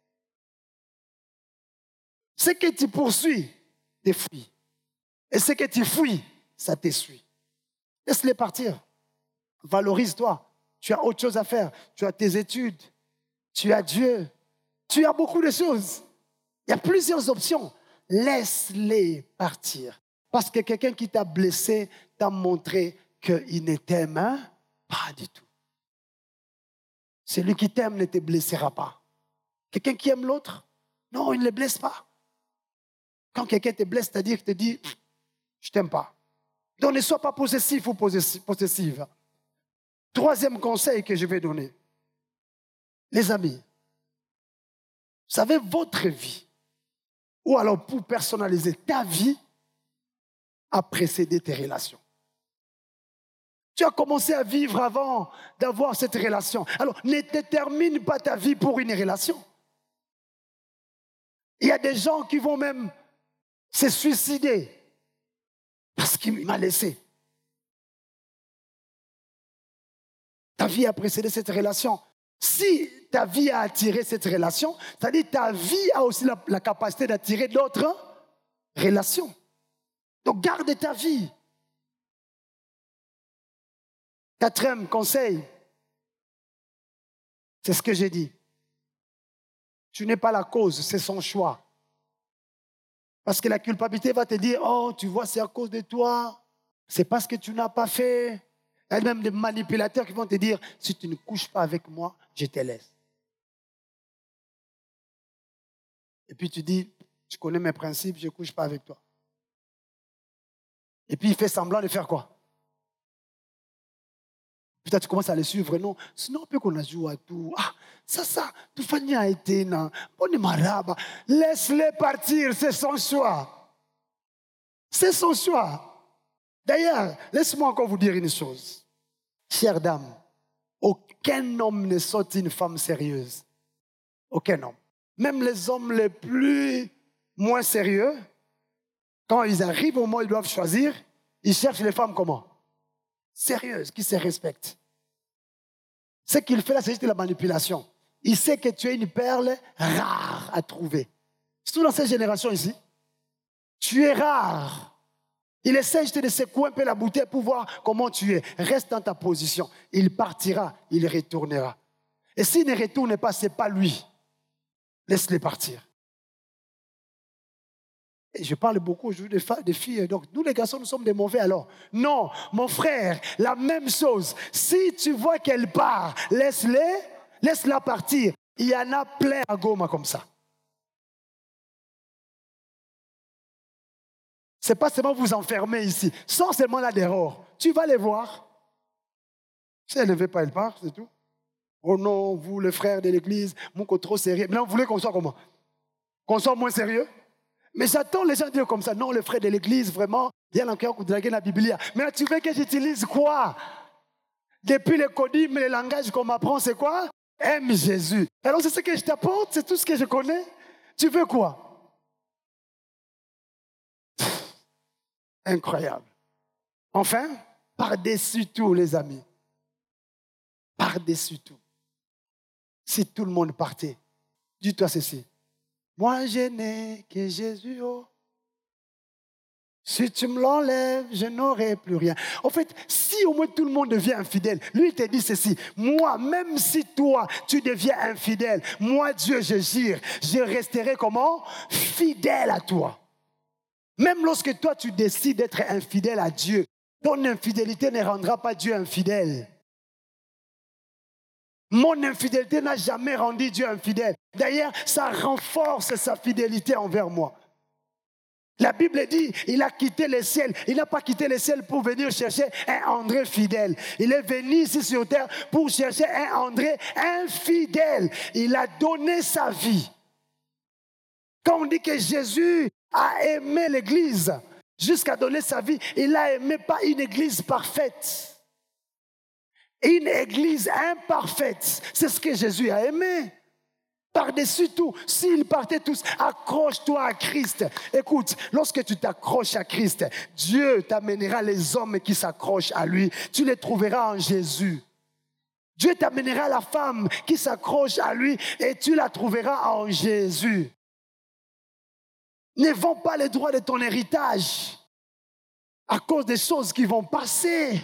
Ce que tu poursuis, te fouille. Et ce que tu fouilles, ça te suit. Laisse-les partir. Valorise-toi. Tu as autre chose à faire. Tu as tes études. Tu as Dieu. Tu as beaucoup de choses. Il y a plusieurs options. Laisse-les partir. Parce que quelqu'un qui t'a blessé t'a montré qu'il ne t'aime pas du tout. Celui qui t'aime ne te blessera pas. Quelqu'un qui aime l'autre, non, il ne le blesse pas. Quand quelqu'un te blesse, c'est-à-dire qu'il te dit, je ne t'aime pas. Donc ne sois pas possessif ou possessive. Troisième conseil que je vais donner. Les amis, vous savez, votre vie, ou alors pour personnaliser ta vie, a précédé tes relations. Tu as commencé à vivre avant d'avoir cette relation. Alors, ne détermine pas ta vie pour une relation. Il y a des gens qui vont même se suicider parce qu'il m'a laissé. Ta vie a précédé cette relation. Si ta vie a attiré cette relation, c'est-à-dire que ta vie a aussi la, la capacité d'attirer d'autres relations. Donc, garde ta vie. Quatrième conseil, c'est ce que j'ai dit. Tu n'es pas la cause, c'est son choix. Parce que la culpabilité va te dire, oh, tu vois, c'est à cause de toi. C'est parce que tu n'as pas fait. Il y a même des manipulateurs qui vont te dire, si tu ne couches pas avec moi, je te laisse. Et puis tu dis, je connais mes principes, je ne couche pas avec toi. Et puis il fait semblant de faire quoi? Peut-être tu commences à les suivre, non? Sinon, on peut qu'on a joué à tout. Ah, ça, ça, tout famille a été, non? Bonne maraba. Laisse-les partir, c'est son choix. C'est son choix. D'ailleurs, laisse-moi encore vous dire une chose. Chère dame, aucun homme ne saute une femme sérieuse. Aucun homme. Même les hommes les plus moins sérieux, quand ils arrivent au moment où ils doivent choisir, ils cherchent les femmes comment? Sérieuses, qui se respectent. Ce qu'il fait là, c'est juste de la manipulation. Il sait que tu es une perle rare à trouver. Surtout dans cette génération ici. Tu es rare. Il essaie juste de secouer un peu la bouteille pour voir comment tu es. Reste dans ta position. Il partira, il retournera. Et s'il ne retourne pas, ce n'est pas lui. Laisse-les partir. Et je parle beaucoup aujourd'hui des, des filles. Donc, nous les garçons, nous sommes des mauvais alors. Non, mon frère, la même chose. Si tu vois qu'elle part, laisse-les, laisse-la partir. Il y en a plein à Goma comme ça. Ce n'est pas seulement vous enfermer ici. Sors seulement là dehors. Tu vas les voir. Si elle ne veut pas, elle part, c'est tout. Oh non, vous, les frères de l'église, mon côté trop sérieux. Maintenant, vous voulez qu'on soit comment? Qu'on soit moins sérieux? Mais j'attends les gens dire comme ça. Non, les frères de l'église, vraiment, il y a encore qui draguent la Bible. Mais tu veux que j'utilise quoi? Depuis les codim, les langages qu'on m'apprend, c'est quoi? Aime Jésus. Alors, c'est ce que je t'apporte, c'est tout ce que je connais. Tu veux quoi? Pff, incroyable. Enfin, par-dessus tout, les amis. Par-dessus tout. Si tout le monde partait, dis-toi ceci. Moi, je n'ai que Jésus. Oh. Si tu me l'enlèves, je n'aurai plus rien. En fait, si au moins tout le monde devient infidèle, lui il te dit ceci, moi, même si toi, tu deviens infidèle, moi, Dieu, je jure, je resterai comment? Fidèle à toi. Même lorsque toi, tu décides d'être infidèle à Dieu, ton infidélité ne rendra pas Dieu infidèle. Mon infidélité n'a jamais rendu Dieu infidèle. D'ailleurs, ça renforce sa fidélité envers moi. La Bible dit, il a quitté le ciel. Il n'a pas quitté le ciel pour venir chercher un André fidèle. Il est venu ici sur terre pour chercher un André infidèle. Il a donné sa vie. Quand on dit que Jésus a aimé l'Église jusqu'à donner sa vie, il n'a aimé pas une Église parfaite. Une Église imparfaite. C'est ce que Jésus a aimé. Par-dessus tout, s'ils partaient tous, accroche-toi à Christ. Écoute, lorsque tu t'accroches à Christ, Dieu t'amènera les hommes qui s'accrochent à lui. Tu les trouveras en Jésus. Dieu t'amènera la femme qui s'accroche à lui et tu la trouveras en Jésus. Ne vends pas les droits de ton héritage à cause des choses qui vont passer.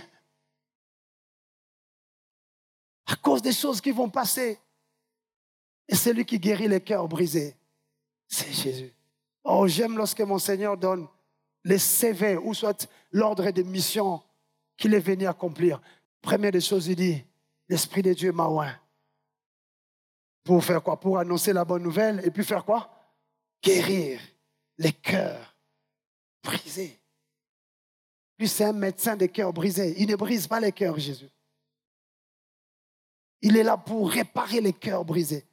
À cause des choses qui vont passer. Et celui qui guérit les cœurs brisés, c'est Jésus. Oh, j'aime lorsque mon Seigneur donne les C V, ou soit l'ordre de mission qu'il est venu accomplir. Première des choses, il dit, l'Esprit de Dieu m'a oint. Pour faire quoi? Pour annoncer la bonne nouvelle et puis faire quoi? Guérir les cœurs brisés. Lui, c'est un médecin des cœurs brisés. Il ne brise pas les cœurs, Jésus. Il est là pour réparer les cœurs brisés.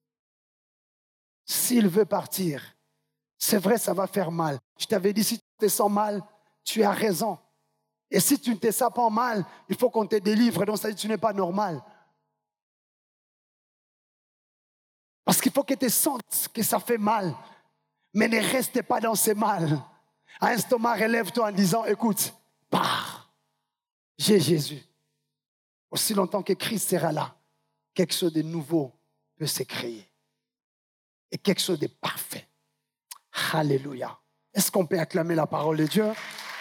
S'il veut partir, c'est vrai, ça va faire mal. Je t'avais dit, si tu te sens mal, tu as raison. Et si tu ne te sens pas mal, il faut qu'on te délivre. Donc, ça dit que tu n'es pas normal. Parce qu'il faut que tu sentes que ça fait mal. Mais ne reste pas dans ce mal. À un stomac, relève-toi en disant, écoute, pars. J'ai Jésus. Aussi longtemps que Christ sera là, quelque chose de nouveau peut se créer. Et quelque chose de parfait. Alléluia. Est-ce qu'on peut acclamer la parole de Dieu?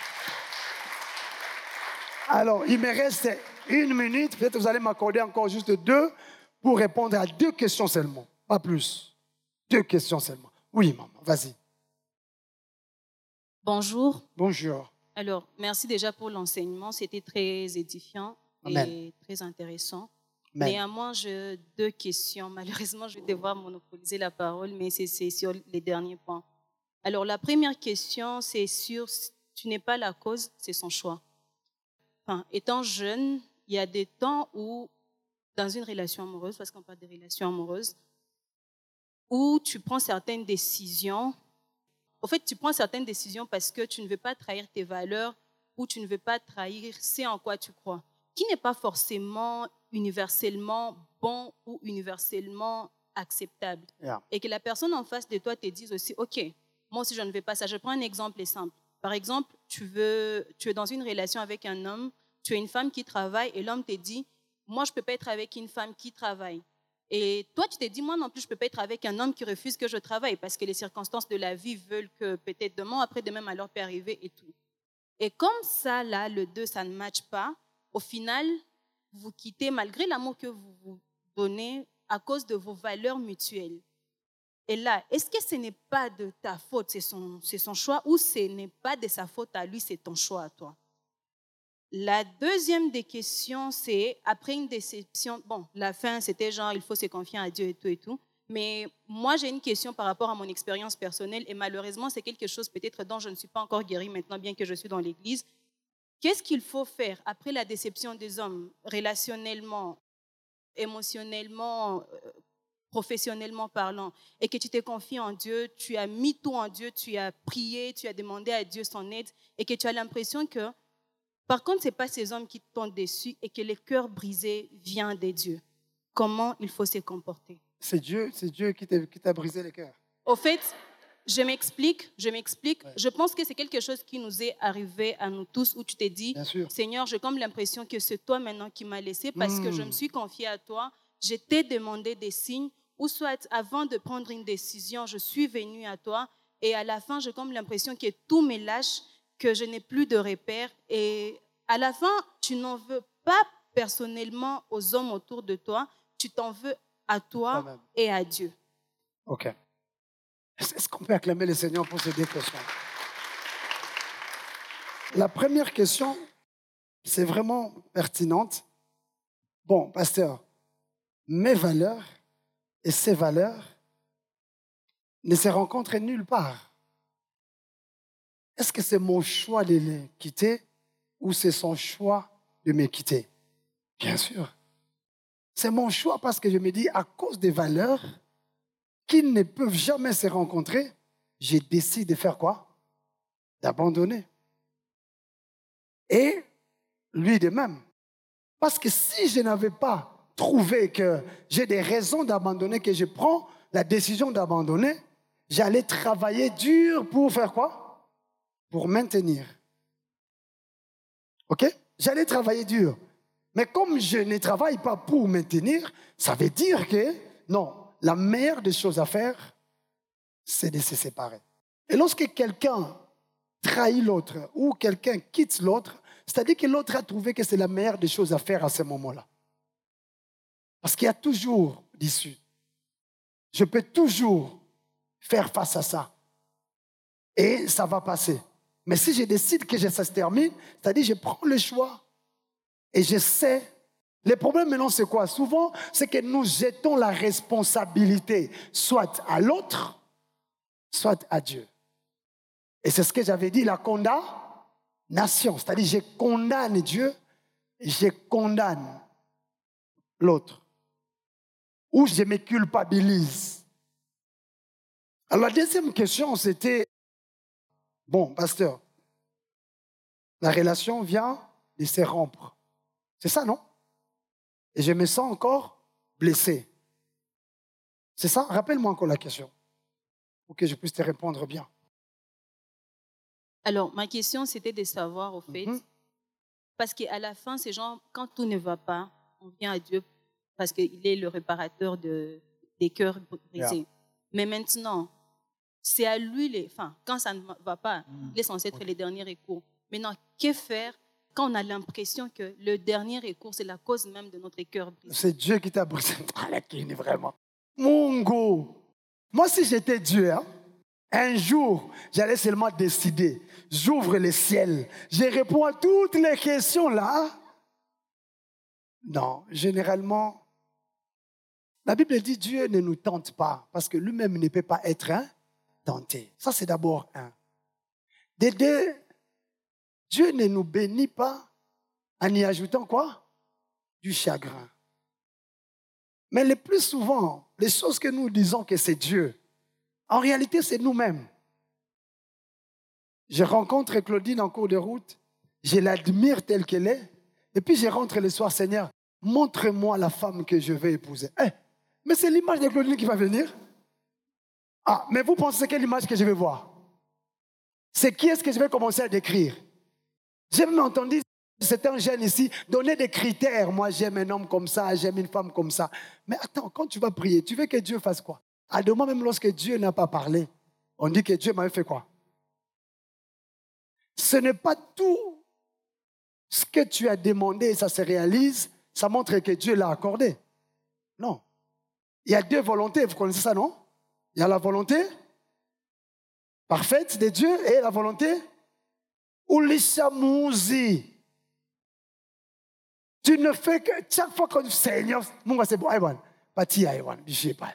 Alors, il me reste une minute. Peut-être que vous allez m'accorder encore juste deux pour répondre à deux questions seulement. Pas plus. Deux questions seulement. Oui, maman, vas-y. Bonjour. Bonjour. Alors, merci déjà pour l'enseignement. C'était très édifiant Amen. Et très intéressant. Amen. Néanmoins, j'ai deux questions. Malheureusement, je vais devoir monopoliser la parole, mais c'est, c'est sur les derniers points. Alors, la première question, c'est sur tu n'es pas la cause, c'est son choix. Enfin, étant jeune, il y a des temps où, dans une relation amoureuse, parce qu'on parle de relations amoureuses, où tu prends certaines décisions. En fait, tu prends certaines décisions parce que tu ne veux pas trahir tes valeurs ou tu ne veux pas trahir ce en quoi tu crois, qui n'est pas forcément universellement bon ou universellement acceptable. Yeah. Et que la personne en face de toi te dise aussi, OK, moi aussi je ne veux pas ça. Je prends un exemple simple. Par exemple, tu, veux, tu es dans une relation avec un homme, tu as une femme qui travaille et l'homme te dit, moi je ne peux pas être avec une femme qui travaille. Et toi, tu te dis, moi non plus, je ne peux pas être avec un homme qui refuse que je travaille parce que les circonstances de la vie veulent que peut-être demain, après-demain, malheur peut arriver et tout. Et comme ça, là, le deux, ça ne matche pas, au final, vous quittez malgré l'amour que vous vous donnez à cause de vos valeurs mutuelles. Et là, est-ce que ce n'est pas de ta faute, c'est son, c'est son choix, ou ce n'est pas de sa faute à lui, c'est ton choix à toi? La deuxième des questions, c'est après une déception, bon, la fin, c'était genre, il faut se confier à Dieu et tout et tout, mais moi, j'ai une question par rapport à mon expérience personnelle et malheureusement, c'est quelque chose peut-être dont je ne suis pas encore guérie maintenant, bien que je suis dans l'église. Qu'est-ce qu'il faut faire après la déception des hommes, relationnellement, émotionnellement, euh, professionnellement parlant, et que tu t'es confié en Dieu, tu as mis tout en Dieu, tu as prié, tu as demandé à Dieu son aide et que tu as l'impression que par contre, ce n'est pas ces hommes qui tombent dessus et que le cœur brisé vient de Dieu. Comment il faut se comporter? C'est Dieu, c'est Dieu qui t'a, qui t'a brisé le cœur. Au fait, je m'explique, je m'explique. Ouais. Je pense que c'est quelque chose qui nous est arrivé à nous tous où tu t'es dit, Seigneur, j'ai comme l'impression que c'est toi maintenant qui m'as laissé parce mmh. que je me suis confiée à toi. Je t'ai demandé des signes ou soit avant de prendre une décision, je suis venue à toi et à la fin, j'ai comme l'impression que tout me lâche, que je n'ai plus de repères. Et à la fin, tu n'en veux pas personnellement aux hommes autour de toi, tu t'en veux à toi Amen. Et à Dieu. OK. Est-ce qu'on peut acclamer le Seigneur pour ces deux questions? La première question, c'est vraiment pertinente. Bon, pasteur, mes valeurs et ses valeurs ne se rencontrent nulle part. Est-ce que c'est mon choix de les quitter ou c'est son choix de me quitter? Bien sûr. C'est mon choix parce que je me dis, à cause des valeurs qui ne peuvent jamais se rencontrer, je décide de faire quoi? D'abandonner. Et lui de même. Parce que si je n'avais pas trouvé que j'ai des raisons d'abandonner, que je prends la décision d'abandonner, j'allais travailler dur pour faire quoi? Pour maintenir. OK? J'allais travailler dur. Mais comme je ne travaille pas pour maintenir, ça veut dire que, non, la meilleure des choses à faire, c'est de se séparer. Et lorsque quelqu'un trahit l'autre ou quelqu'un quitte l'autre, c'est-à-dire que l'autre a trouvé que c'est la meilleure des choses à faire à ce moment-là. Parce qu'il y a toujours d'issue. Je peux toujours faire face à ça. Et ça va passer. Mais si je décide que ça se termine, c'est-à-dire que je prends le choix et je sais. Le problème maintenant, c'est quoi? Souvent, c'est que nous jetons la responsabilité soit à l'autre, soit à Dieu. Et c'est ce que j'avais dit, la condamnation. C'est-à-dire, je condamne Dieu et je condamne l'autre. Ou je me culpabilise. Alors, la deuxième question, c'était, bon, pasteur, la relation vient de se rompre. C'est ça, non? Et je me sens encore blessé. C'est ça? Rappelle-moi encore la question, pour que je puisse te répondre bien. Alors, ma question, c'était de savoir, au fait, mm-hmm. parce qu'à la fin, c'est genre, quand tout ne va pas, on vient à Dieu parce qu'il est le réparateur de, des cœurs brisés. Yeah. Mais maintenant, c'est à lui, les, enfin, quand ça ne va pas, mm. il est censé être okay. les derniers recours. Maintenant, que faire quand on a l'impression que le dernier recours, c'est la cause même de notre cœur brisé? C'est Dieu qui t'a brisé. Vraiment. Mon go. Moi, si j'étais Dieu, hein, un jour, j'allais seulement décider. J'ouvre le ciel. Je réponds à toutes les questions là. Non, généralement, la Bible dit Dieu ne nous tente pas parce que lui-même ne peut pas être hein, tenté. Ça, c'est d'abord un. Des deux, Dieu ne nous bénit pas en y ajoutant quoi? Du chagrin. Mais le plus souvent, les choses que nous disons que c'est Dieu, en réalité, c'est nous-mêmes. Je rencontre Claudine en cours de route, je l'admire telle qu'elle est, et puis je rentre le soir, Seigneur, montre-moi la femme que je vais épouser. Eh, mais c'est l'image de Claudine qui va venir. Ah, mais vous pensez quelle image que je vais voir? C'est qui est-ce que je vais commencer à décrire? J'ai même entendu certains jeunes ici donner des critères. Moi, j'aime un homme comme ça, j'aime une femme comme ça. Mais attends, quand tu vas prier, tu veux que Dieu fasse quoi? À demain, même lorsque Dieu n'a pas parlé, on dit que Dieu m'avait fait quoi? Ce n'est pas tout ce que tu as demandé et ça se réalise, ça montre que Dieu l'a accordé. Non. Il y a deux volontés, vous connaissez ça, non? Il y a la volonté parfaite de Dieu et la volonté Ulishamouzi. Tu ne fais que chaque fois que Seigneur, mon c'est bon, Pati Aïwan, Bichépal.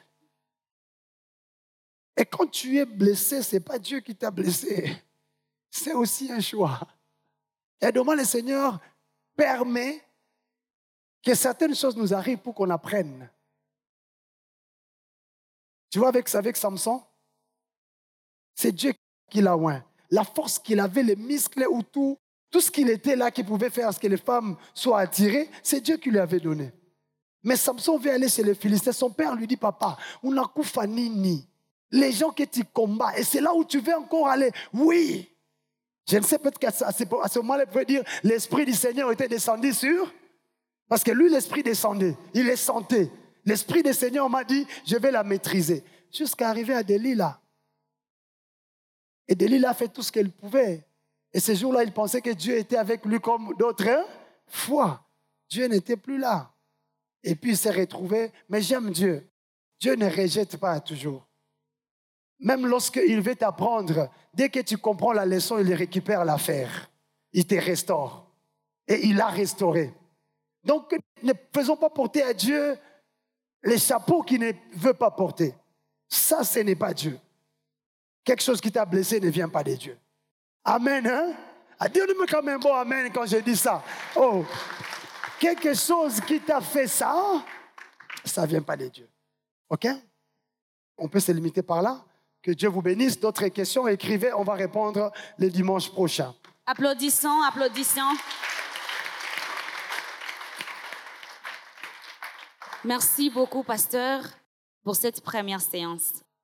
Et quand tu es blessé, ce n'est pas Dieu qui t'a blessé. C'est aussi un choix. Et demain, le Seigneur permet que certaines choses nous arrivent pour qu'on apprenne. Tu vois, avec, avec Samson, c'est Dieu qui l'a oint. La force qu'il avait, les muscles ou tout, tout ce qu'il était là qui pouvait faire à ce que les femmes soient attirées, c'est Dieu qui lui avait donné. Mais Samson veut aller chez les Philistins. Son père lui dit, papa, on a koufanini. Les gens que tu combats, et c'est là où tu veux encore aller. Oui. Je ne sais peut-être qu'à ce moment-là, il pouvait dire, l'Esprit du Seigneur était descendu sur, parce que lui, l'Esprit descendait, il les sentait. L'Esprit du Seigneur m'a dit, je vais la maîtriser. Jusqu'à arriver à Delilah. Et Delilah a fait tout ce qu'elle pouvait. Et ce jour-là, il pensait que Dieu était avec lui comme d'autres fois. Dieu n'était plus là. Et puis il s'est retrouvé. Mais j'aime Dieu. Dieu ne rejette pas toujours. Même lorsqu'il veut t'apprendre, dès que tu comprends la leçon, il récupère l'affaire. Il te restaure. Et il a restauré. Donc, ne faisons pas porter à Dieu les chapeaux qu'il ne veut pas porter. Ça, ce n'est pas Dieu. Quelque chose qui t'a blessé ne vient pas de Dieu. Amen, hein? Dis-moi quand même bon amen quand je dis ça. Oh, quelque chose qui t'a fait ça, ça ne vient pas de Dieu. OK? On peut se limiter par là. Que Dieu vous bénisse. D'autres questions, écrivez, on va répondre le dimanche prochain. Applaudissons, applaudissons. Merci beaucoup, pasteur, pour cette première séance.